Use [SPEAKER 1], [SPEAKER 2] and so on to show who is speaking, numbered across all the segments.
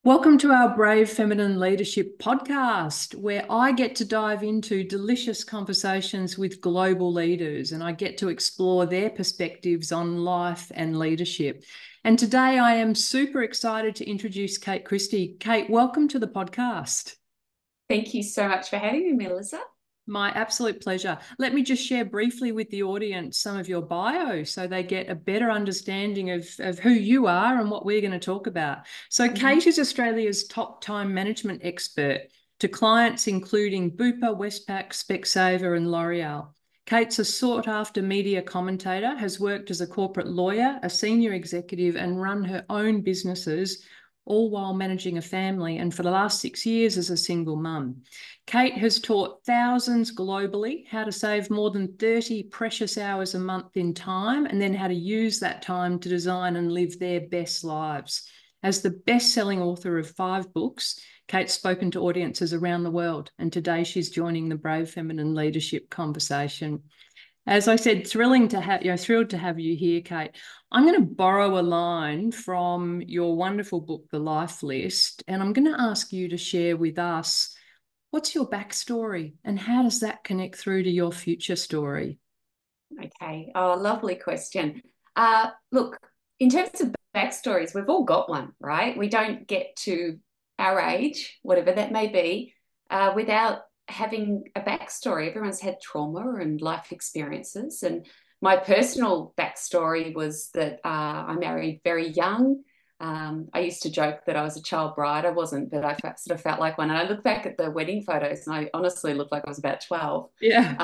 [SPEAKER 1] Welcome to our Brave Feminine Leadership podcast, where I get to dive into delicious conversations with global leaders and I get to explore their perspectives on life and leadership. And today I am super excited to introduce Kate Christie. Kate, welcome to the podcast.
[SPEAKER 2] Thank you so much for having me, Melissa.
[SPEAKER 1] My absolute pleasure. Let me just share briefly with the audience some of your bio so they get a better understanding of who you are and what we're going to talk about. So Kate is Australia's top time management expert to clients including Bupa, Westpac, Specsavers and L'Oreal. Kate's a sought-after media commentator, has worked as a corporate lawyer, a senior executive and run her own businesses, all while managing a family, and for the last 6 years as a single mum. Kate has taught thousands globally how to save more than 30 precious hours a month in time and then how to use that time to design and live their best lives. As the best-selling author of 5 books, Kate's spoken to audiences around the world, and today she's joining the Brave Feminine Leadership conversation. As I said, thrilled to have you here, Kate. I'm going to borrow a line from your wonderful book, The Life List, and I'm going to ask you to share with us what's your backstory and how does that connect through to your future story?
[SPEAKER 2] Okay. Oh, lovely question. Look, in terms of backstories, we've all got one, right? We don't get to our age, whatever that may be, without having a backstory. Everyone's had trauma and life experiences. And my personal backstory was that I married very young. I used to joke that I was a child bride. I wasn't, but I sort of felt like one. And I look back at the wedding photos and I honestly looked like I was about 12.
[SPEAKER 1] Yeah.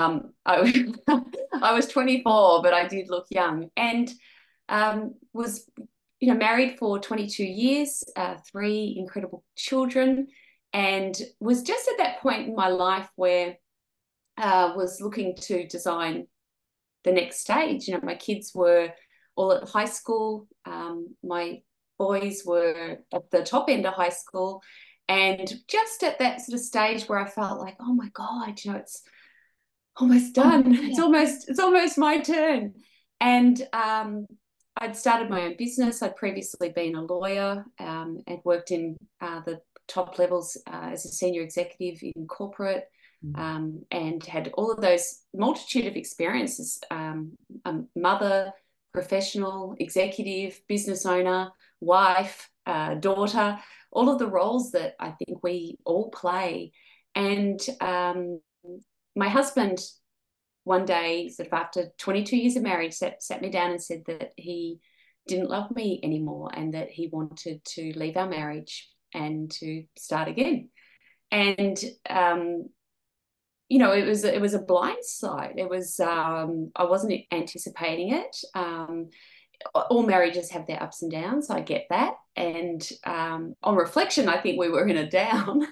[SPEAKER 2] I was 24, but I did look young and was, married for 22 years, 3 incredible children, and was just at that point in my life where was looking to design the next stage. My kids were all at high school. My boys were at the top end of high school, and just at that sort of stage where I felt like, oh my God, it's almost done. It's almost my turn. And I'd started my own business. I'd previously been a lawyer and worked in the top levels as a senior executive in corporate, and had all of those multitude of experiences, a mother, professional, executive, business owner, wife, daughter, all of the roles that I think we all play. And my husband one day, sort of after 22 years of marriage, sat me down and said that he didn't love me anymore and that he wanted to leave our marriage and to start again. And it was a blind side. It was I wasn't anticipating it. All marriages have their ups and downs. I get that. And on reflection, I think we were in a down.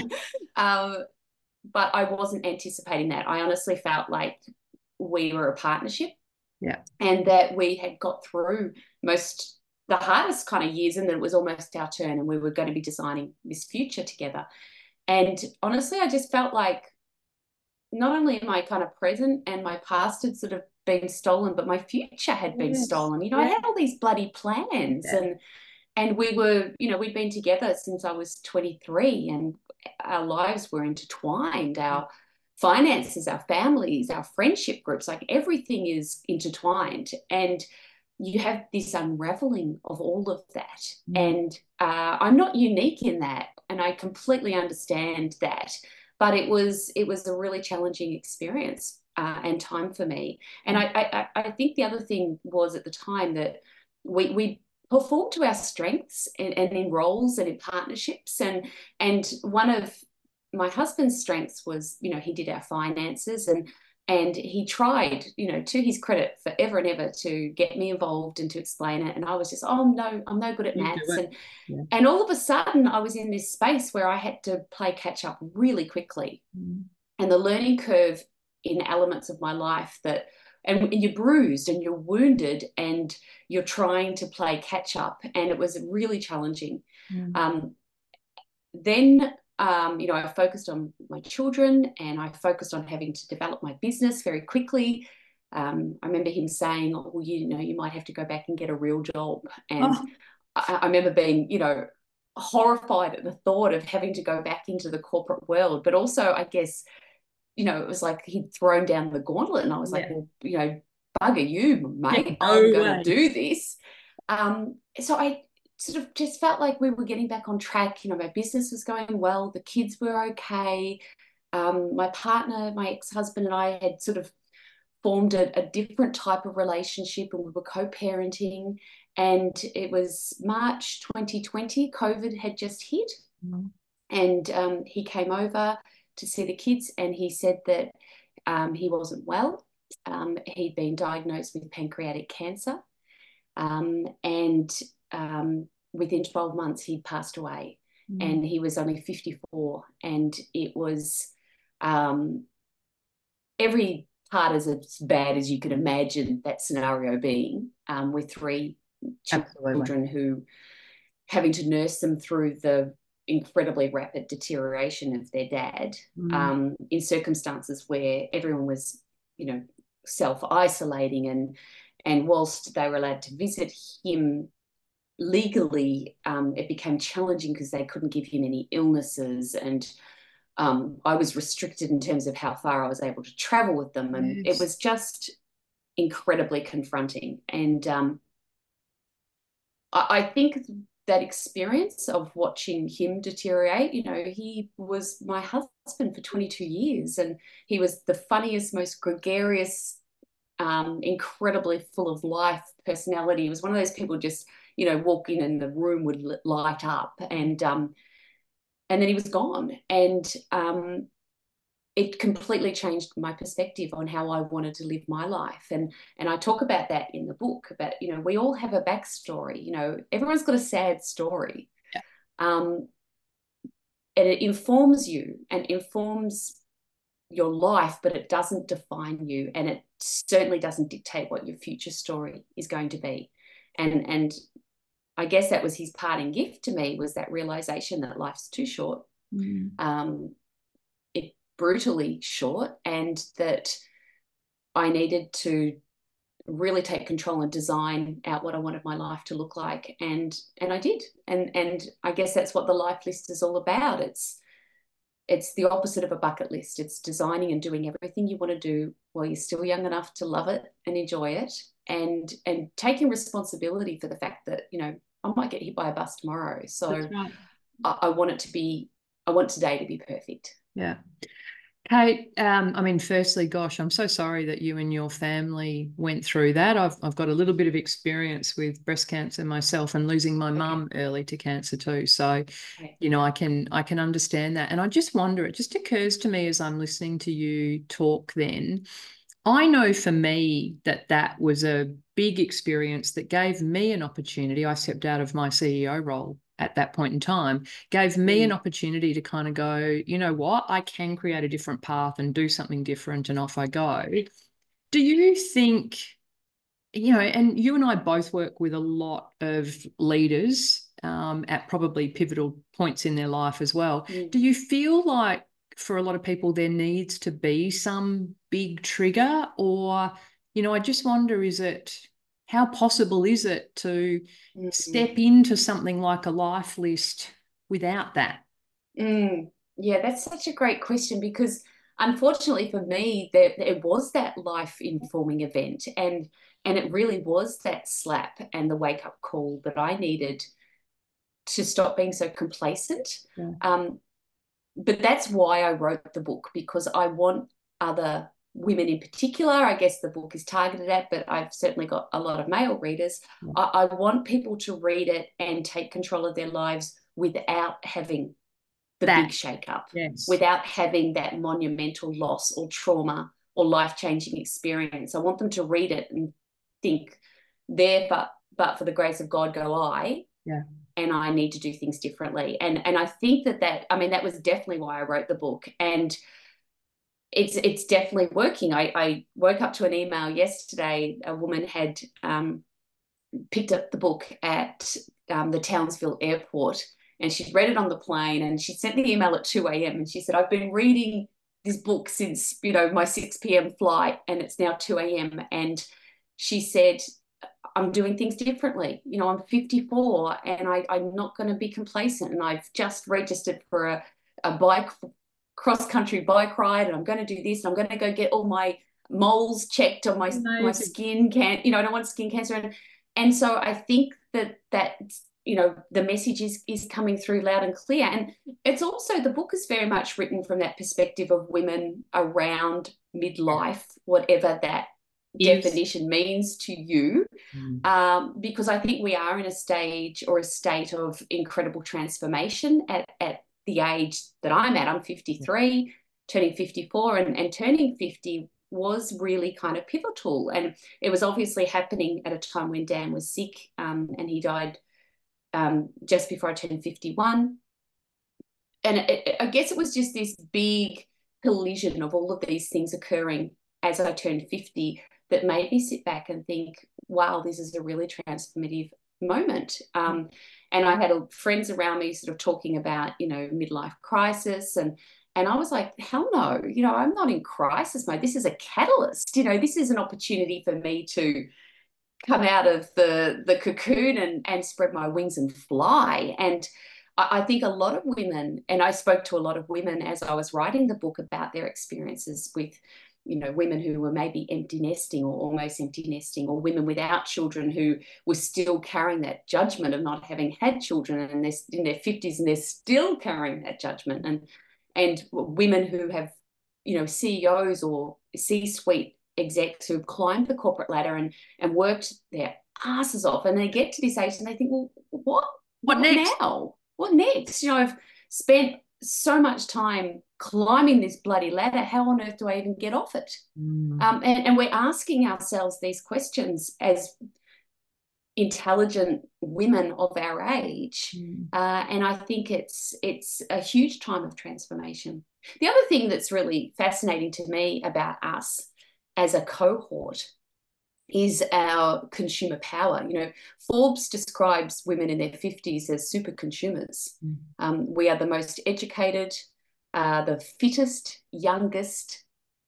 [SPEAKER 2] But I wasn't anticipating that. I honestly felt like we were a partnership, and that we had got through the hardest kind of years, and that it was almost our turn and we were going to be designing this future together. And honestly, I just felt like not only my kind of present and my past had sort of been stolen, but my future had been stolen. I had all these bloody plans, and we were, we'd been together since I was 23, and our lives were intertwined. Our finances, our families, our friendship groups, like everything is intertwined. And you have this unraveling of all of that. And I'm not unique in that. And I completely understand that. But it was a really challenging experience and time for me. And I think the other thing was at the time that we perform to our strengths and in roles and in partnerships. And one of my husband's strengths was, he did our finances, and he tried, to his credit, forever and ever to get me involved and to explain it. And I was just, oh no, I'm no good at maths. And all of a sudden I was in this space where I had to play catch up really quickly. And the learning curve in elements of my life and you're bruised and you're wounded and you're trying to play catch up. And it was really challenging. Then I focused on my children, and I focused on having to develop my business very quickly. I remember him saying, oh, well, you might have to go back and get a real job. And I remember being, horrified at the thought of having to go back into the corporate world. But also, I guess, you know, it was like he'd thrown down the gauntlet, and I was like, well, you know, bugger you, mate, I'm going to do this. So I sort of just felt like we were getting back on track. You know, my business was going well, the kids were okay. My partner, my ex-husband, and I had sort of formed a different type of relationship, and we were co-parenting. And it was March 2020, COVID had just hit. And he came over to see the kids, and he said that he wasn't well. He'd been diagnosed with pancreatic cancer. And within 12 months, he'd passed away. And he was only 54. And it was every part as bad as you could imagine that scenario being, with 3 children who having to nurse them through the incredibly rapid deterioration of their dad, in circumstances where everyone was, you know, self-isolating, and whilst they were allowed to visit him legally, it became challenging because they couldn't give him any illnesses, and I was restricted in terms of how far I was able to travel with them, and it was just incredibly confronting. And I think that experience of watching him deteriorate, you know, he was my husband for 22 years, and he was the funniest, most gregarious, incredibly full of life personality. He was one of those people just, you know, walk in and the room would light up, and then he was gone. And it completely changed my perspective on how I wanted to live my life. And I talk about that in the book, about, you know, we all have a backstory. You know, everyone's got a sad story. Yeah. And it informs you and informs your life, but it doesn't define you. And it certainly doesn't dictate what your future story is going to be. And I guess that was his parting gift to me, was that realization that life's too short. It brutally short, and that I needed to really take control and design out what I wanted my life to look like. And I did. And I guess that's what the life list is all about. It's the opposite of a bucket list. It's designing and doing everything you want to do while you're still young enough to love it and enjoy it, and taking responsibility for the fact that, you know, I might get hit by a bus tomorrow. So right. I want today to be perfect.
[SPEAKER 1] Yeah. Kate, I mean, firstly, gosh, I'm so sorry that you and your family went through that. I've got a little bit of experience with breast cancer myself, and losing my mum early to cancer too. So, you know, I can understand that. And I just wonder, it just occurs to me as I'm listening to you talk then, I know for me that was a big experience that gave me an opportunity. I stepped out of my CEO role at that point in time, gave me an opportunity to kind of go, you know what, I can create a different path and do something different, and off I go. Do you think, you know, and you and I both work with a lot of leaders at probably pivotal points in their life as well. Do you feel like for a lot of people there needs to be some big trigger? Or, you know, I just wonder, how possible is it to step into something like a life list without that?
[SPEAKER 2] Yeah, that's such a great question, because unfortunately for me, it was that life informing event, and it really was that slap and the wake up call that I needed to stop being so complacent. But that's why I wrote the book, because I want other women in particular, I guess the book is targeted at, but I've certainly got a lot of male readers. I want people to read it and take control of their lives without having the big shake-up, without having that monumental loss or trauma or life-changing experience. I want them to read it and think, there, but for the grace of God go I. And I need to do things differently. And I think that was definitely why I wrote the book. And it's definitely working. I woke up to an email yesterday. A woman had picked up the book at the Townsville airport, and she'd read it on the plane, and she sent the email at 2 a.m. and she said, I've been reading this book since, you know, my 6 p.m. flight, and it's now 2 a.m. And she said, I'm doing things differently. You know, I'm 54 and I'm not going to be complacent. And I've just registered for a bike, cross-country bike ride, and I'm going to do this. And I'm going to go get all my moles checked on my skin. You know, I don't want skin cancer. And so I think that you know, the message is coming through loud and clear. And it's also, the book is very much written from that perspective of women around midlife, whatever that definition means to you, because I think we are in a stage or a state of incredible transformation at the age that I'm at. I'm 53, turning 54, and turning 50 was really kind of pivotal. And it was obviously happening at a time when Dan was sick, and he died just before I turned 51. And I guess it was just this big collision of all of these things occurring as I turned 50 that made me sit back and think, wow, this is a really transformative moment. And I had friends around me sort of talking about, you know, midlife crisis, and I was like, hell no, you know, I'm not in crisis mode. This is a catalyst. You know, this is an opportunity for me to come out of the cocoon and spread my wings and fly. And I think a lot of women, and I spoke to a lot of women as I was writing the book about their experiences with, you know, women who were maybe empty nesting or almost empty nesting, or women without children who were still carrying that judgment of not having had children, and they're in their 50s and they're still carrying that judgment. And women who have, you know, CEOs or C-suite execs who've climbed the corporate ladder and worked their asses off, and they get to this age and they think, well, what
[SPEAKER 1] next
[SPEAKER 2] now? What next? You know, I've spent so much time climbing this bloody ladder. How on earth do I even get off it? And we're asking ourselves these questions as intelligent women of our age, and I think it's a huge time of transformation. The other thing that's really fascinating to me about us as a cohort is our consumer power. You know, Forbes describes women in their 50s as super consumers. We are the most educated, the fittest, youngest,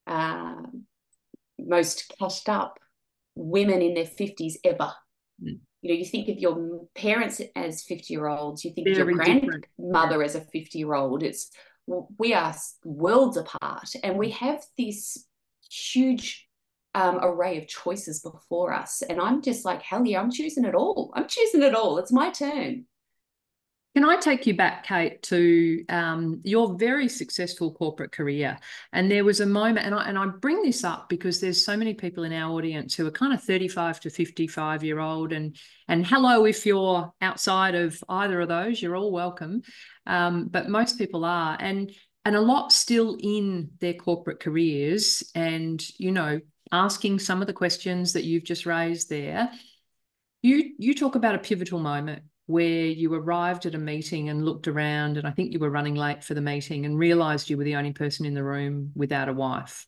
[SPEAKER 2] most cashed up women in their 50s ever. You know, you think of your parents as 50-year-olds, you think of your grandmother as a 50-year-old. We are worlds apart, and we have this huge array of choices before us. And I'm just like, hell yeah, I'm choosing it all. I'm choosing it all. It's my turn.
[SPEAKER 1] Can I take you back, Kate, to your very successful corporate career? And there was a moment, and I bring this up because there's so many people in our audience who are kind of 35 to 55-year-old, and hello, if you're outside of either of those, you're all welcome. But most people are, and a lot still in their corporate careers, and, you know, asking some of the questions that you've just raised there. You talk about a pivotal moment where you arrived at a meeting and looked around, and I think you were running late for the meeting, and realised you were the only person in the room without a wife.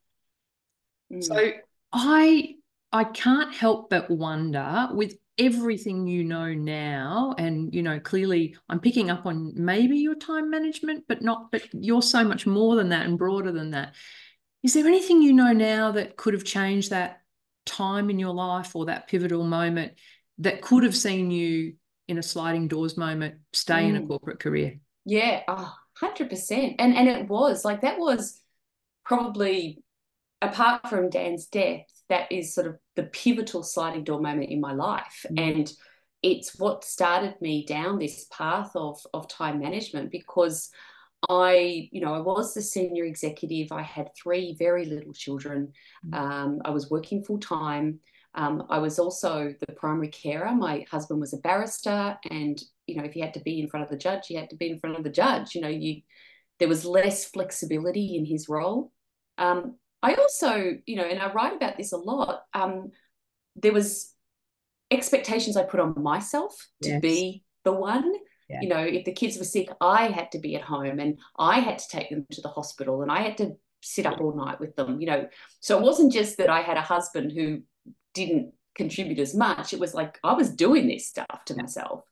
[SPEAKER 1] So I can't help but wonder, with everything you know now, and, you know, clearly I'm picking up on maybe your time management, but you're so much more than that and broader than that. Is there anything you know now that could have changed that time in your life, or that pivotal moment that could have seen you in a sliding doors moment stay in a corporate career?
[SPEAKER 2] Yeah, 100%. And it was like, that was probably, apart from Dan's death, that is sort of the pivotal sliding door moment in my life. And it's what started me down this path of time management, because I was the senior executive. I had 3 very little children. I was working full time. I was also the primary carer. My husband was a barrister, and, you know, if you had to be in front of the judge, you had to be in front of the judge. You know, there was less flexibility in his role. I also, you know, and I write about this a lot, there was expectations I put on myself to be the one. You know, if the kids were sick, I had to be at home, and I had to take them to the hospital, and I had to sit up all night with them, you know. So it wasn't just that I had a husband who didn't contribute as much. It was like I was doing this stuff to myself.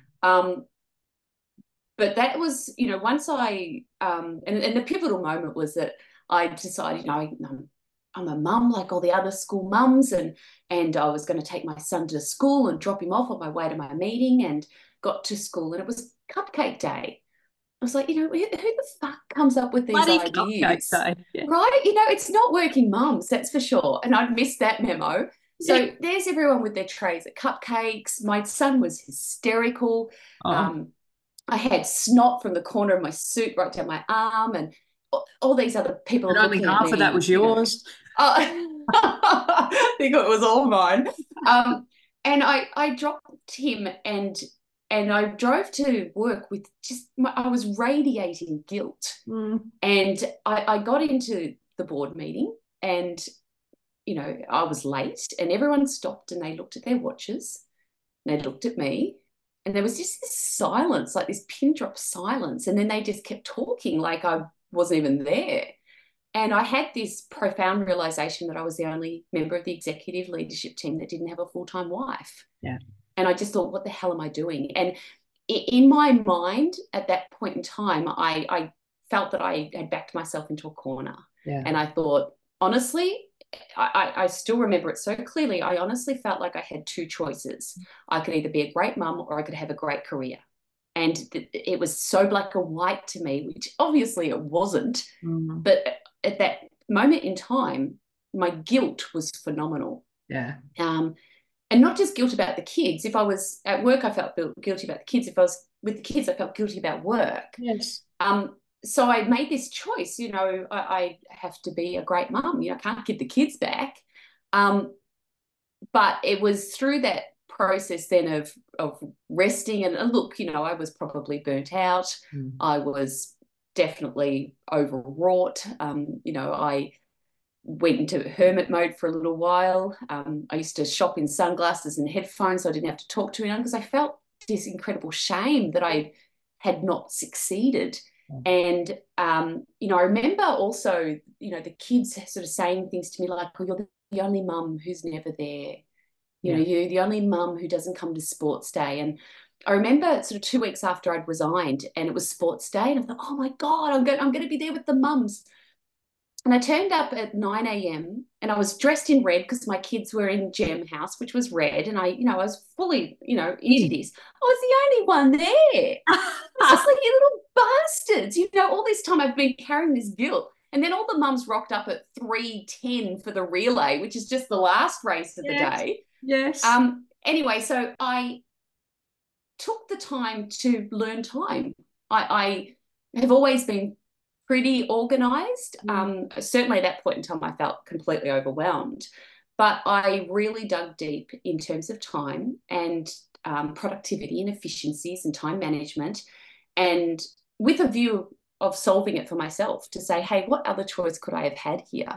[SPEAKER 2] But that was, you know, once I, and the pivotal moment was that I decided, you know, I'm a mum like all the other school mums, and I was going to take my son to school and drop him off on my way to my meeting, and got to school and it was cupcake day. I was like, who the fuck comes up with these
[SPEAKER 1] Bloody cupcake
[SPEAKER 2] ideas?
[SPEAKER 1] day. Yeah.
[SPEAKER 2] Right? It's not working mums, that's for sure. And I'd missed that memo. So there's everyone with their trays of cupcakes. My son was hysterical.
[SPEAKER 1] Oh.
[SPEAKER 2] I had snot from the corner of my suit right down my arm, and all these other people
[SPEAKER 1] And
[SPEAKER 2] are
[SPEAKER 1] only
[SPEAKER 2] looking at
[SPEAKER 1] half
[SPEAKER 2] me.
[SPEAKER 1] of that was yours.
[SPEAKER 2] I think it was all mine. And I dropped him, and I drove to work with I was radiating guilt. And I got into the board meeting, and I was late, and everyone stopped and they looked at their watches and they looked at me, and there was just this silence, like this pin drop silence. And then they just kept talking like I wasn't even there. And I had this profound realization that I was the only member of the executive leadership team that didn't have a full-time wife.
[SPEAKER 1] Yeah.
[SPEAKER 2] And I just thought, what the hell am I doing? And in my mind at that point in time, I felt that I had backed myself into a corner.
[SPEAKER 1] Yeah.
[SPEAKER 2] And I thought, honestly, I still remember it so clearly. I honestly felt like I had two choices. I could either be a great mum or I could have a great career. And it was so black and white to me, which obviously it wasn't. But at that moment in time, my guilt was phenomenal.
[SPEAKER 1] Yeah.
[SPEAKER 2] And not just guilt about the kids. If I was at work, I felt guilty about the kids. If I was with the kids, I felt guilty about work.
[SPEAKER 1] Yes.
[SPEAKER 2] So I made this choice, I have to be a great mum. I can't give the kids back. But it was through that process then of resting. And look, I was probably burnt out. I was definitely overwrought. I went into hermit mode for a little while. I used to shop in sunglasses and headphones so I didn't have to talk to anyone, because I felt this incredible shame that I had not succeeded. And, I remember also, the kids sort of saying things to me like, oh, you're the only mum who's never there. You're the only mum who doesn't come to sports day. And I remember sort of 2 weeks after I'd resigned and it was sports day, and I thought, oh my God, I'm going to be there with the mums. And I turned up at 9 a.m. and I was dressed in red because my kids were in Gem House, which was red. And I was fully, into this. I was the only one there. It's just like, you little bastards. All this time I've been carrying this guilt. And then all the mums rocked up at 3:10 for the relay, which is just the last race of the day.
[SPEAKER 1] Yes.
[SPEAKER 2] Anyway, so I took the time to learn time. I have always been pretty organized. Certainly at that point in time, I felt completely overwhelmed. But I really dug deep in terms of time and productivity and efficiencies and time management, and with a view of solving it for myself, to say, hey, what other choice could I have had here?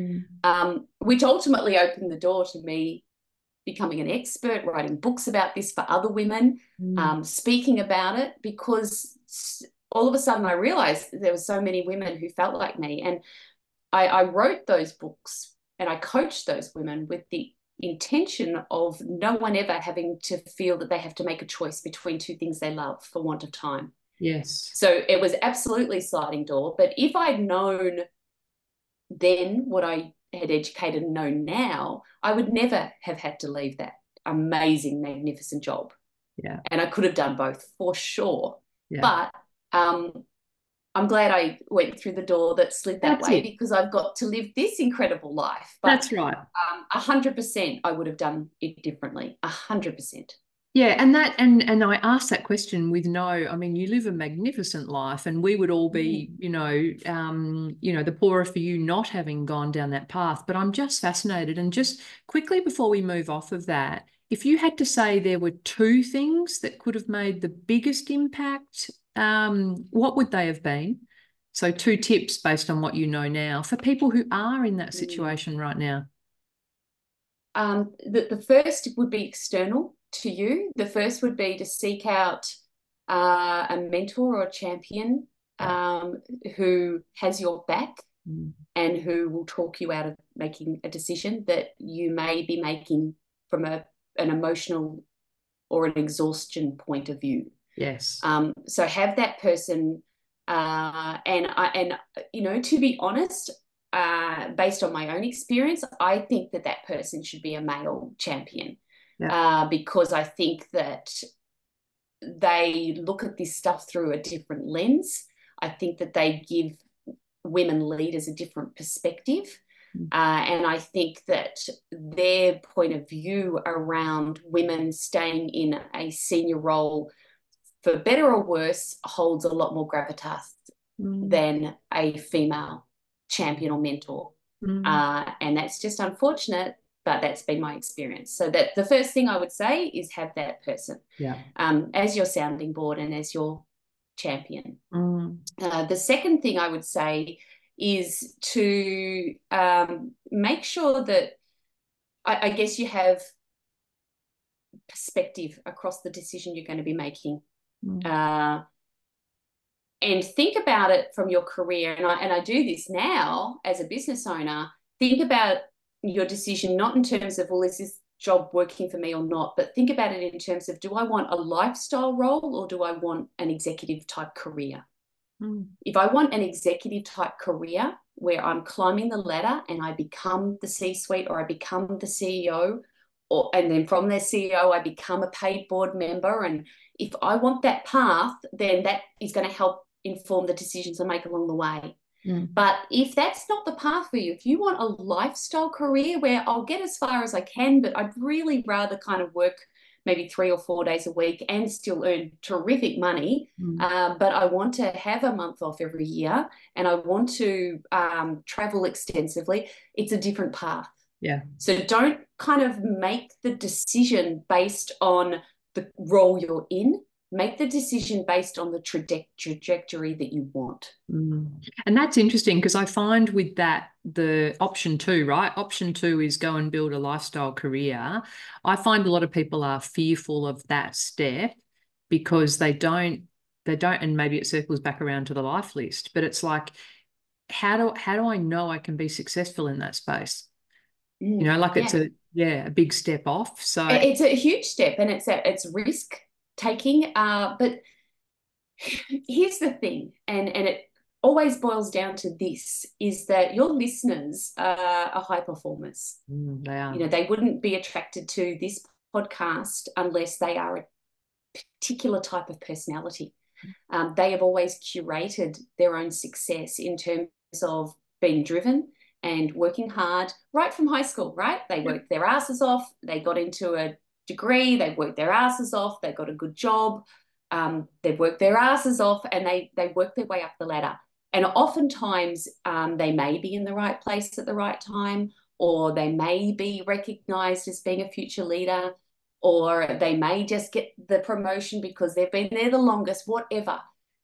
[SPEAKER 2] Which ultimately opened the door to me becoming an expert, writing books about this for other women, speaking about it, because all of a sudden I realized there were so many women who felt like me. And I wrote those books and I coached those women with the intention of no one ever having to feel that they have to make a choice between two things they love for want of time.
[SPEAKER 1] Yes.
[SPEAKER 2] So it was absolutely sliding door. But if I'd known then what I had educated and known now, I would never have had to leave that amazing, magnificent job.
[SPEAKER 1] Yeah.
[SPEAKER 2] And I could have done both for sure.
[SPEAKER 1] Yeah.
[SPEAKER 2] But I'm glad I went through the door that slid that way, because I've got to live this incredible life. But,
[SPEAKER 1] that's right.
[SPEAKER 2] 100% I would have done it differently. 100%.
[SPEAKER 1] Yeah, and I asked that question with you live a magnificent life, and we would all be, the poorer for you not having gone down that path. But I'm just fascinated. And just quickly before we move off of that, if you had to say there were two things that could have made the biggest impact, what would they have been? So 2 tips based on what you know now for people who are in that situation right now.
[SPEAKER 2] The first would be external to you. The first would be to seek out a mentor or a champion who has your back and who will talk you out of making a decision that you may be making from an emotional or an exhaustion point of view.
[SPEAKER 1] Yes.
[SPEAKER 2] So have that person, and to be honest, based on my own experience, I think that that person should be a male champion. Because I think that they look at this stuff through a different lens. I think that they give women leaders a different perspective. And I think that their point of view around women staying in a senior role, for better or worse, holds a lot more gravitas than a female champion or mentor. And that's just unfortunate, but that's been my experience. So that the first thing I would say is have that person as your sounding board and as your champion. The second thing I would say is to make sure that I guess you have perspective across the decision you're going to be making. And think about it from your career. And I do this now as a business owner. Think about your decision, not in terms of, well, is this job working for me or not, but think about it in terms of, do I want a lifestyle role or do I want an executive type career? If I want an executive type career where I'm climbing the ladder and I become the C-suite or I become the CEO, and then from the CEO, I become a paid board member. And if I want that path, then that is going to help inform the decisions I make along the way. But if that's not the path for you, if you want a lifestyle career where I'll get as far as I can, but I'd really rather kind of work maybe 3 or 4 days a week and still earn terrific money, but I want to have a month off every year and I want to travel extensively, it's a different path. So don't kind of make the decision based on the role you're in. Make the decision based on the trajectory that you want.
[SPEAKER 1] And that's interesting because I find with that, the option 2, right? Option 2 is go and build a lifestyle career. I find a lot of people are fearful of that step because they don't, and maybe it circles back around to the life list, but it's like, how do I know I can be successful in that space? You know, like it's a big step off. So
[SPEAKER 2] it's a huge step and it's risk taking, but here's the thing, and it always boils down to this, is that your listeners are high performers.
[SPEAKER 1] They are.
[SPEAKER 2] You know, they wouldn't be attracted to this podcast unless they are a particular type of personality. They have always curated their own success in terms of being driven and working hard right from high school, right? They worked their asses off, they got into a degree, they worked their asses off, they got a good job, they worked their asses off, and they worked their way up the ladder. And oftentimes they may be in the right place at the right time, or they may be recognized as being a future leader, or they may just get the promotion because they've been there the longest, whatever.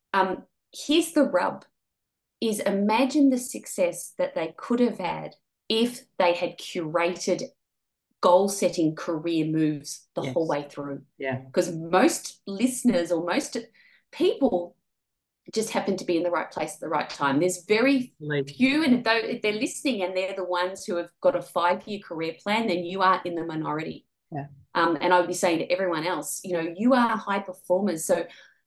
[SPEAKER 2] Here's the rub, is imagine the success that they could have had if they had curated goal-setting career moves the whole way through. Because most listeners or most people just happen to be in the right place at the right time. There's very few, and if they're listening and they're the ones who have got a 5-year career plan, then you are in the minority. And I would be saying to everyone else, you know, you are high performers. So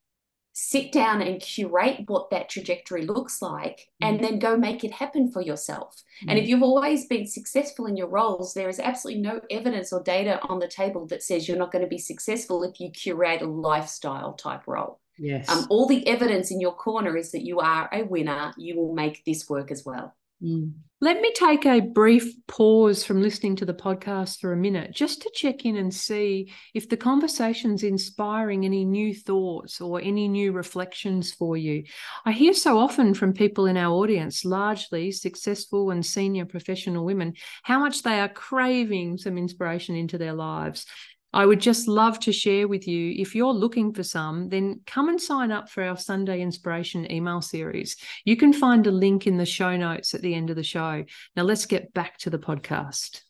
[SPEAKER 2] sit down and curate what that trajectory looks like and then go make it happen for yourself. And if you've always been successful in your roles, there is absolutely no evidence or data on the table that says you're not going to be successful if you curate a lifestyle type role. All the evidence in your corner is that you are a winner. You will make this work as well.
[SPEAKER 1] Let me take a brief pause from listening to the podcast for a minute just to check in and see if the conversation's inspiring any new thoughts or any new reflections for you. I hear so often from people in our audience, largely successful and senior professional women, how much they are craving some inspiration into their lives. I would just love to share with you, if you're looking for some, then come and sign up for our Sunday Inspiration email series. You can find a link in the show notes at the end of the show. Now let's get back to the podcast.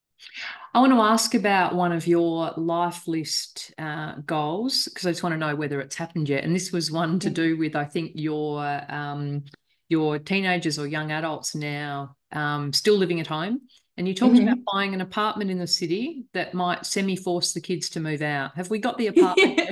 [SPEAKER 1] I want to ask about one of your life list goals, because I just want to know whether it's happened yet. And this was one to do with, I think, your teenagers or young adults now still living at home. And you talked about buying an apartment in the city that might semi-force the kids to move out. Have we got the apartment yet?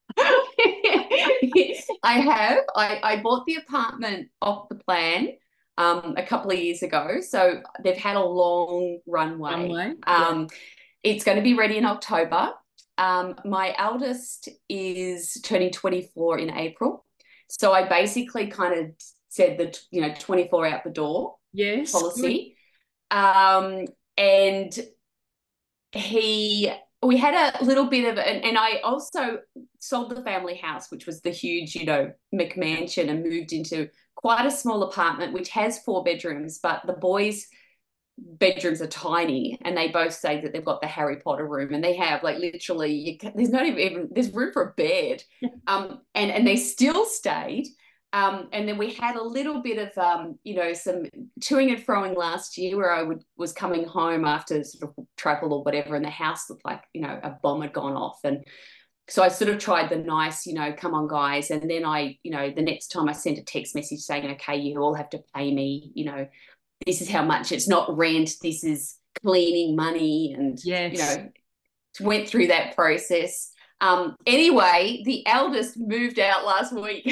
[SPEAKER 2] I have. I bought the apartment off the plan. a couple of years ago. So they've had a long runway.
[SPEAKER 1] Yeah.
[SPEAKER 2] It's going to be ready in October. My eldest is turning 24 in April. So I basically kind of said that, 24 out the door policy. And we had a little bit of, and I also sold the family house, which was the huge, McMansion, and moved into quite a small apartment, which has 4 bedrooms, but the boys' bedrooms are tiny, and they both say that they've got the Harry Potter room, and they have like literally, there's not even there's room for a bed, and they still stayed. And then we had a little bit of, some toing and froing last year where I was coming home after sort of travel or whatever, and the house looked like, a bomb had gone off. And so I sort of tried the nice, come on, guys. And then the next time I sent a text message saying, okay, you all have to pay me, this is how much. It's not rent, this is cleaning money. And, went through that process. Anyway, the eldest moved out last week.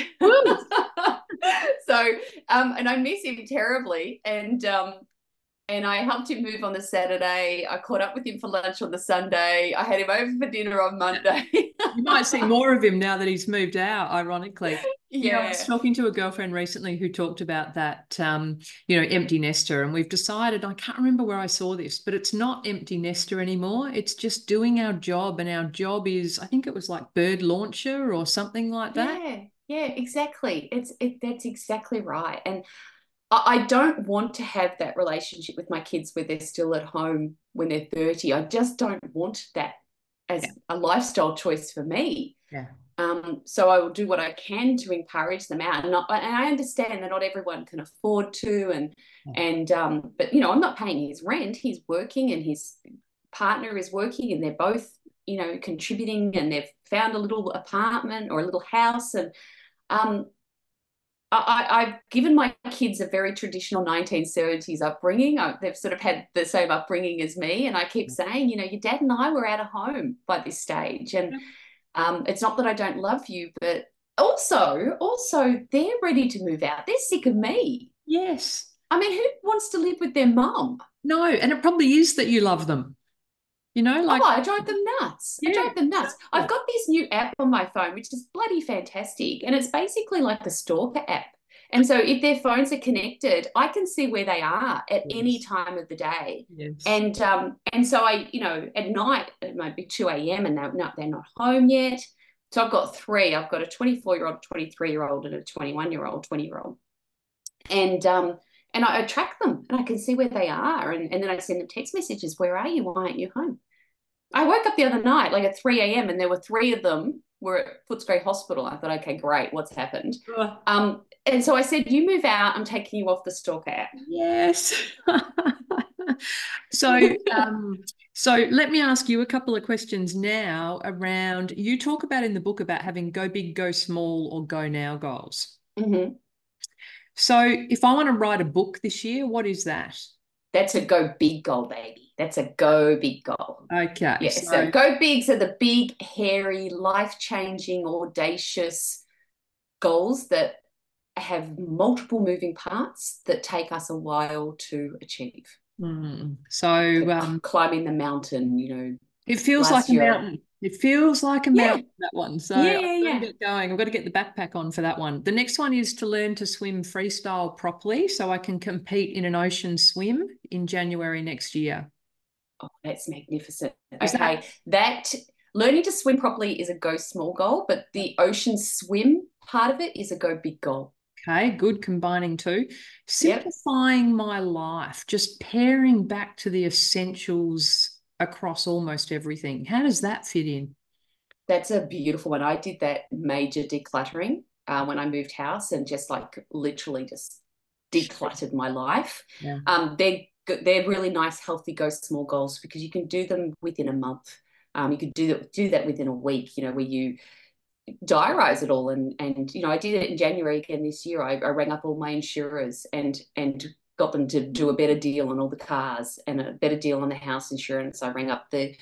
[SPEAKER 2] So, and I miss him terribly. And I helped him move on the Saturday. I caught up with him for lunch on the Sunday. I had him over for dinner on Monday.
[SPEAKER 1] You might see more of him now that he's moved out, ironically.
[SPEAKER 2] Yeah.
[SPEAKER 1] I was talking to a girlfriend recently who talked about that, empty nester. And we've decided, I can't remember where I saw this, but it's not empty nester anymore. It's just doing our job. And our job is, I think it was like bird launcher or something like that.
[SPEAKER 2] Yeah, exactly. That's exactly right. And I don't want to have that relationship with my kids where they're still at home when they're 30. I just don't want that as a lifestyle choice for me.
[SPEAKER 1] Yeah.
[SPEAKER 2] So I will do what I can to encourage them out. And I understand that not everyone can afford to, but I'm not paying his rent. He's working and his partner is working, and they're both, contributing, and they've found a little apartment or a little house. And I've given my kids a very traditional 1970s upbringing. They've sort of had the same upbringing as me. And I keep saying, your dad and I were out of home by this stage. And it's not that I don't love you, but also they're ready to move out. They're sick of me.
[SPEAKER 1] Yes.
[SPEAKER 2] I mean, who wants to live with their mum?
[SPEAKER 1] No, and it probably is that you love them.
[SPEAKER 2] I drive them nuts. I drive them nuts. I've got this new app on my phone, which is bloody fantastic. And it's basically like a stalker app. And so if their phones are connected, I can see where they are at any time of the day.
[SPEAKER 1] Yes.
[SPEAKER 2] And so I, at night, it might be 2 a.m. and they're not home yet. So I've got 3. I've got a 24-year-old, 23-year-old, and a 21-year-old, 20-year-old. And I track them, and I can see where they are. And then I send them text messages. Where are you? Why aren't you home? I woke up the other night, like at 3 a.m., and there were 3 of them were at Footscray Hospital. I thought, okay, great, what's happened? And so I said, you move out, I'm taking you off the stalker app.
[SPEAKER 1] Yes. So let me ask you a couple of questions now around, you talk about in the book about having go big, go small, or go now goals.
[SPEAKER 2] Mm-hmm.
[SPEAKER 1] So if I want to write a book this year, what is that?
[SPEAKER 2] That's a go big goal, baby. That's a go big goal.
[SPEAKER 1] Okay.
[SPEAKER 2] Yeah, so go bigs are the big, hairy, life-changing, audacious goals that have multiple moving parts that take us a while to achieve.
[SPEAKER 1] So
[SPEAKER 2] climbing the mountain,
[SPEAKER 1] it feels like a mountain. It feels like a mountain, that one. So
[SPEAKER 2] I've
[SPEAKER 1] got to get going. I've got to get the backpack on for that one. The next one is to learn to swim freestyle properly so I can compete in an ocean swim in January next year.
[SPEAKER 2] Oh, that's magnificent. Okay, that learning to swim properly is a go small goal, but the ocean swim part of it is a go big goal.
[SPEAKER 1] Okay, good, combining two. Simplifying my life, just paring back to the essentials across almost everything. How does that fit in?
[SPEAKER 2] That's a beautiful one. I did that major decluttering when I moved house, and just like literally just decluttered my life.
[SPEAKER 1] Yeah.
[SPEAKER 2] They're really nice, healthy go small goals because you can do them within a month. You could do that within a week, where you diarise it all. And I did it in January again this year. I rang up all my insurers and got them to do a better deal on all the cars and a better deal on the house insurance. I rang up the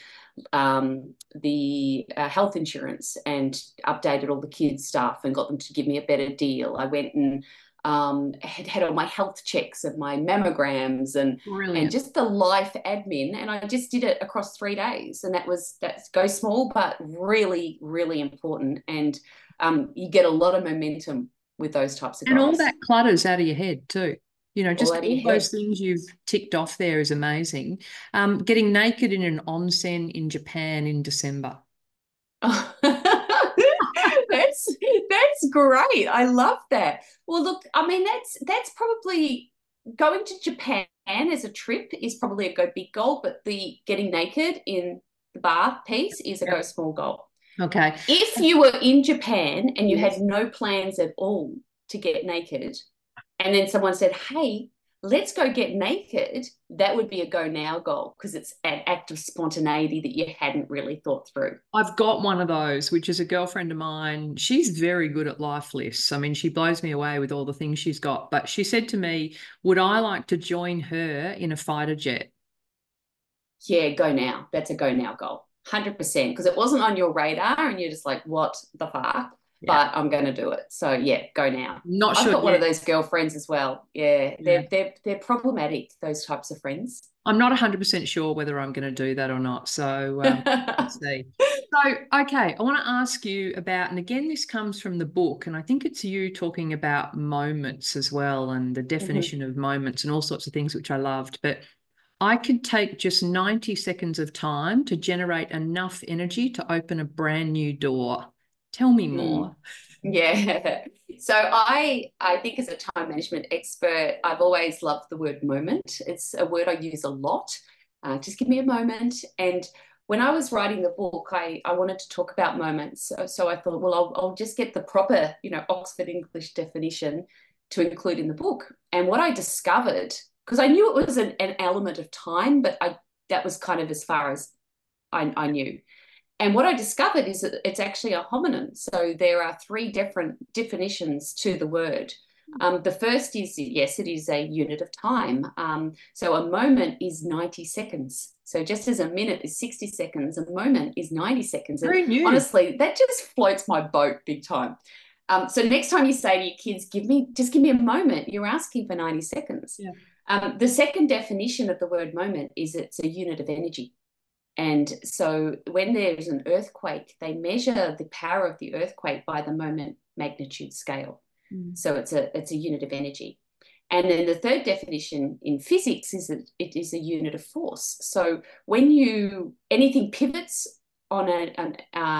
[SPEAKER 2] health insurance and updated all the kids' stuff and got them to give me a better deal. I went and had all my health checks of my mammograms and just the life admin. And I just did it across 3 days. And that's go small, but really, really important. And you get a lot of momentum with those types of goals.
[SPEAKER 1] And all that clutter's out of your head too. You know, just all those things you've ticked off there is amazing. Getting naked in an onsen in Japan in December.
[SPEAKER 2] Oh. That's great. I love that. Well, look, I mean, that's probably going to Japan as a trip is probably a go big goal, but the getting naked in the bath piece is a go small goal.
[SPEAKER 1] Okay.
[SPEAKER 2] If you were in Japan and you had no plans at all to get naked, and then someone said, hey, let's go get naked, that would be a go now goal, because it's an act of spontaneity that you hadn't really thought through.
[SPEAKER 1] I've got one of those, which is a girlfriend of mine. She's very good at life lists. I mean, she blows me away with all the things she's got. But she said to me, would I like to join her in a fighter jet?
[SPEAKER 2] Yeah, go now. That's a go now goal. 100%, because it wasn't on your radar and you're just like, what the fuck? But I'm going to do it. So yeah, go now.
[SPEAKER 1] Not sure.
[SPEAKER 2] I've got one of those girlfriends as well. Yeah, they're problematic, those types of friends.
[SPEAKER 1] I'm not 100% sure whether I'm going to do that or not. So let's see. So, okay, I want to ask you about, and again, this comes from the book, and I think it's you talking about moments as well, and the definition of moments and all sorts of things, which I loved. But I could take just 90 seconds of time to generate enough energy to open a brand new door. Tell me more.
[SPEAKER 2] Yeah. So I think as a time management expert, I've always loved the word moment. It's a word I use a lot. Just give me a moment. And when I was writing the book, I wanted to talk about moments. So I thought, well, I'll just get the proper, Oxford English definition to include in the book. And what I discovered, because I knew it was an element of time, but that was kind of as far as I knew. And what I discovered is that it's actually a homonym. So there are 3 different definitions to the word. The first is, yes, it is a unit of time. So a moment is 90 seconds. So just as a minute is 60 seconds, a moment is 90 seconds. And honestly, that just floats my boat big time. So next time you say to your kids, just give me a moment, you're asking for 90 seconds. Yeah. The second definition of the word moment is it's a unit of energy. And so when there's an earthquake, they measure the power of the earthquake by the moment magnitude scale. So it's a unit of energy. And then the third definition in physics is that it is a unit of force. So when anything pivots on an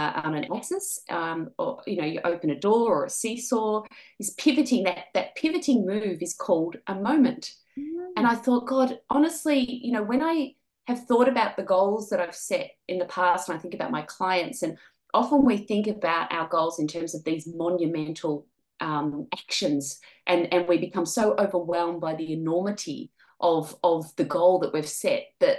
[SPEAKER 2] axis, or you open a door or a seesaw, is pivoting. That pivoting move is called a moment. And I thought, God, honestly, when I have thought about the goals that I've set in the past, and I think about my clients, and often we think about our goals in terms of these monumental actions, and we become so overwhelmed by the enormity of the goal that we've set that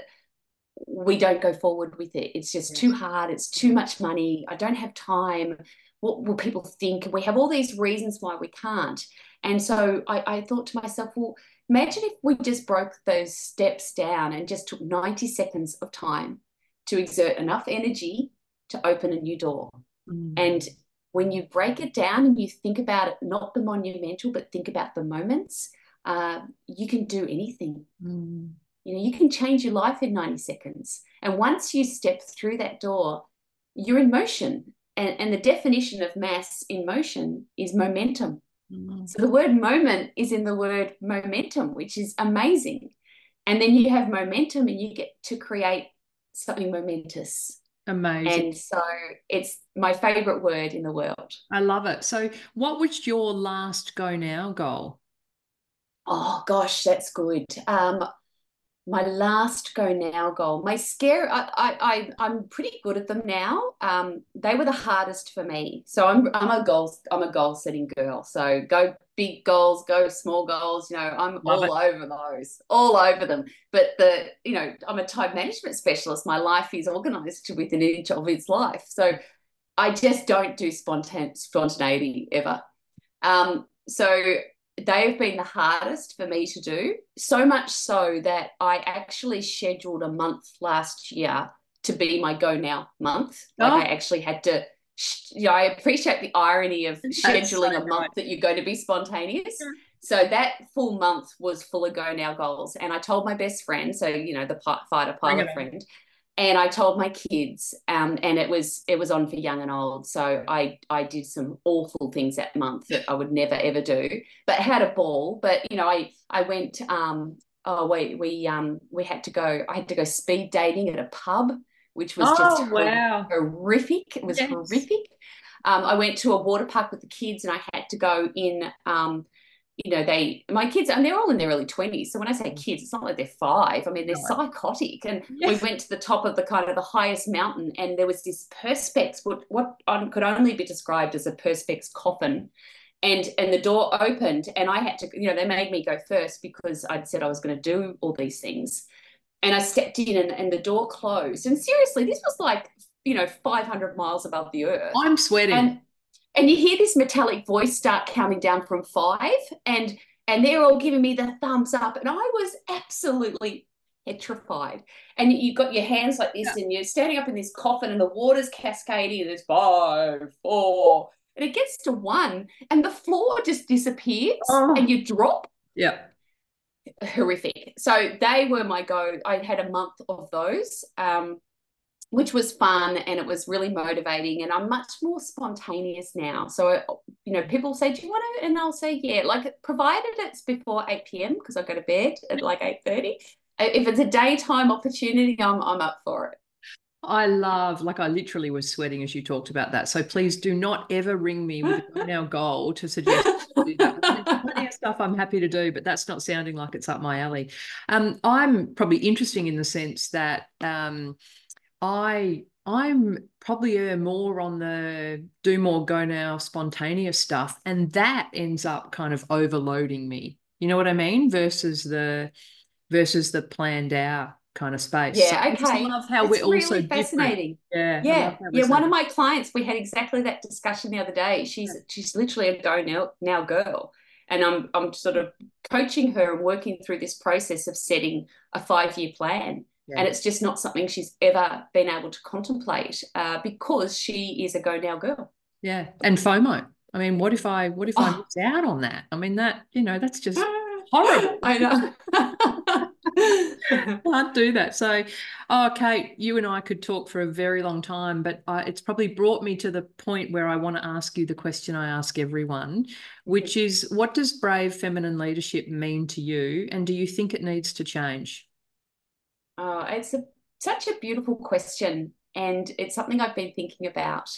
[SPEAKER 2] we don't go forward with it. It's just too hard. It's too much money. I don't have time. What will people think? We have all these reasons why we can't. And so I thought to myself, well, imagine if we just broke those steps down and just took 90 seconds of time to exert enough energy to open a new door. And when you break it down and you think about it, not the monumental, but think about the moments, you can do anything. You can change your life in 90 seconds. And once you step through that door, you're in motion. And the definition of mass in motion is momentum. So the word moment is in the word momentum, which is amazing. And then you have momentum and you get to create something momentous.
[SPEAKER 1] Amazing.
[SPEAKER 2] And so it's my favorite word in the world.
[SPEAKER 1] I love it. So what was your last go now goal?
[SPEAKER 2] Oh, gosh, that's good. My last go now goal, I'm pretty good at them now. They were the hardest for me. So I'm a goal setting girl. So go big goals, go small goals. I'm all over those, all over them. But I'm a time management specialist. My life is organized within an inch of its life. So I just don't do spontaneity ever. So they have been the hardest for me to do, so much so that I actually scheduled a month last year to be my go now month. I actually had to, I appreciate the irony of scheduling a month that you're going to be spontaneous, So that full month was full of go now goals. And I told my best friend, so, the fighter pilot friend, and I told my kids, and it was on for young and old. So I did some awful things that month that I would never ever do, but had a ball. But I went. We had to go. I had to go speed dating at a pub, which was just
[SPEAKER 1] wow.
[SPEAKER 2] horrific. It was horrific. I went to a water park with the kids, and I had to go in. My kids, and they're all in their early 20s. So when I say kids, it's not like they're 5. I mean, they're psychotic. And we went to the top of the highest mountain, and there was this perspex, what could only be described as a perspex coffin. And the door opened, and I had to, they made me go first because I'd said I was going to do all these things. And I stepped in, and the door closed. And seriously, this was like, 500 miles above the earth.
[SPEAKER 1] I'm sweating.
[SPEAKER 2] And you hear this metallic voice start counting down from 5, and they're all giving me the thumbs up, and I was absolutely petrified. And you've got your hands like this, and you're standing up in this coffin, and the water's cascading, and there's 5, 4, and it gets to 1, and the floor just disappears, and you drop.
[SPEAKER 1] Yeah.
[SPEAKER 2] Horrific. So they were my go. I had a month of those. Which was fun, and it was really motivating, and I'm much more spontaneous now. So, people say, do you want to? And I'll say, yeah, like provided it's before 8 p.m. because I go to bed at like 8:30. If it's a daytime opportunity, I'm up for it.
[SPEAKER 1] I literally was sweating as you talked about that. So please do not ever ring me with our goal to suggest do that. There's plenty of stuff I'm happy to do, but that's not sounding like it's up my alley. I'm probably interesting in the sense that I'm probably more on the do more, go now, spontaneous stuff, and that ends up kind of overloading me. You know what I mean? Versus the planned out kind of space.
[SPEAKER 2] Yeah,
[SPEAKER 1] so
[SPEAKER 2] okay.
[SPEAKER 1] I just love how
[SPEAKER 2] it's
[SPEAKER 1] we're
[SPEAKER 2] really
[SPEAKER 1] also
[SPEAKER 2] fascinating.
[SPEAKER 1] Different.
[SPEAKER 2] Yeah. One of my clients, we had exactly that discussion the other day. She's literally a go now girl, and I'm sort of coaching her and working through this process of setting a 5-year plan. Yeah. And it's just not something she's ever been able to contemplate because she is a go now girl.
[SPEAKER 1] Yeah, and FOMO. I mean, what if I miss out on that? I mean, that's just horrible.
[SPEAKER 2] I know.
[SPEAKER 1] Can't do that. So, Kate, you and I could talk for a very long time, but it's probably brought me to the point where I want to ask you the question I ask everyone, which is, what does brave feminine leadership mean to you, and do you think it needs to change?
[SPEAKER 2] Oh, it's such a beautiful question, and it's something I've been thinking about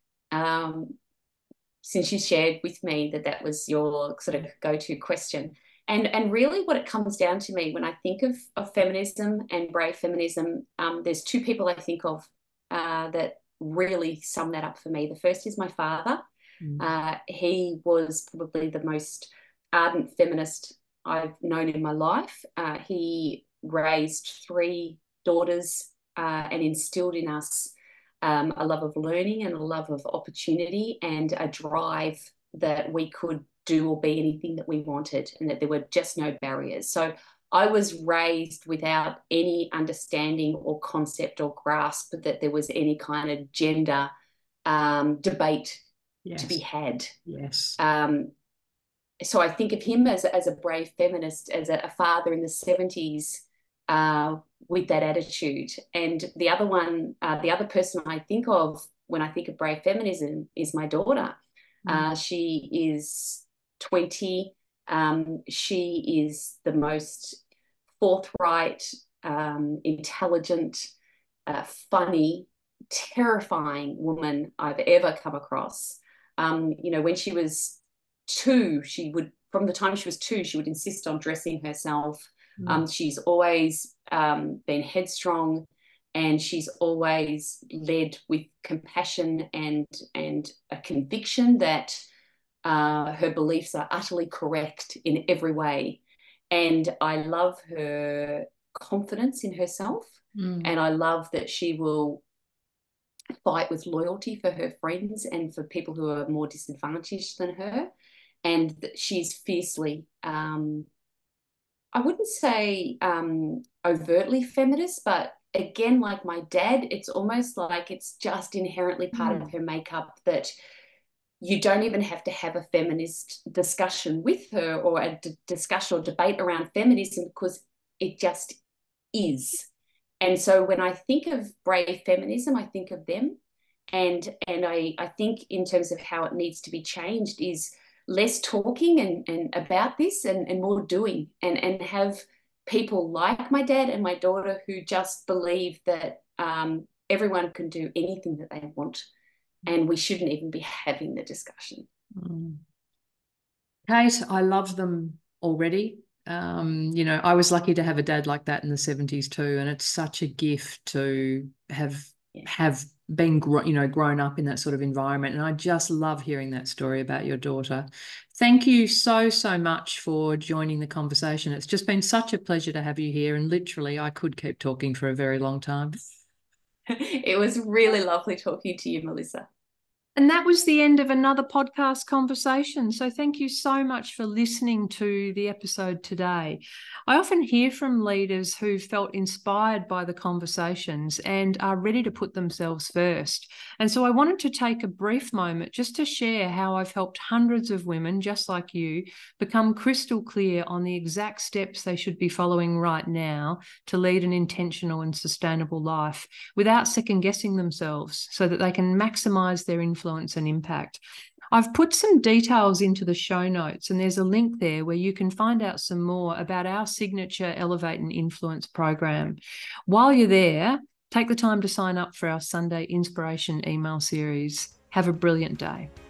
[SPEAKER 2] since you shared with me that was your sort of go-to question. And really what it comes down to me when I think of feminism and brave feminism, there's 2 people I think of that really sum that up for me. The first is my father. He was probably the most ardent feminist I've known in my life. He raised 3 daughters and instilled in us a love of learning and a love of opportunity and a drive that we could do or be anything that we wanted, and that there were just no barriers. So I was raised without any understanding or concept or grasp that there was any kind of gender debate to be had.
[SPEAKER 1] Yes.
[SPEAKER 2] So I think of him as a brave feminist, as a father in the 70s with that attitude. And the other person I think of when I think of brave feminism is my daughter. She is 20. She is the most forthright, intelligent, funny, terrifying woman I've ever come across. When she was 2, from the time she was 2, she would insist on dressing herself. She's always been headstrong, and she's always led with compassion and a conviction that her beliefs are utterly correct in every way. And I love her confidence in herself, and I love that she will fight with loyalty for her friends and for people who are more disadvantaged than her. And that she's fiercely, I wouldn't say overtly feminist, but again, like my dad, it's almost like it's just inherently part of her makeup that you don't even have to have a feminist discussion with her, or a discussion or debate around feminism, because it just is. And so when I think of brave feminism, I think of them. And I think in terms of how it needs to be changed is less talking and about this, and more doing, and have people like my dad and my daughter who just believe that everyone can do anything that they want, and we shouldn't even be having the discussion.
[SPEAKER 1] Kate, I love them already. You know, I was lucky to have a dad like that in the 70s too, and it's such a gift to have been grown up in that sort of environment. And I just love hearing that story about your daughter. Thank you so much for joining the conversation. It's just been such a pleasure to have you here, and literally I could keep talking for a very long time.
[SPEAKER 2] It was really lovely talking to you, Melissa.
[SPEAKER 1] And that was the end of another podcast conversation. So thank you so much for listening to the episode today. I often hear from leaders who felt inspired by the conversations and are ready to put themselves first. And so I wanted to take a brief moment just to share how I've helped hundreds of women just like you become crystal clear on the exact steps they should be following right now to lead an intentional and sustainable life without second guessing themselves, so that they can maximize their influence and impact. I've put some details into the show notes, and there's a link there where you can find out some more about our signature Elevate and Influence program. While you're there, take the time to sign up for our Sunday Inspiration email series. Have a brilliant day.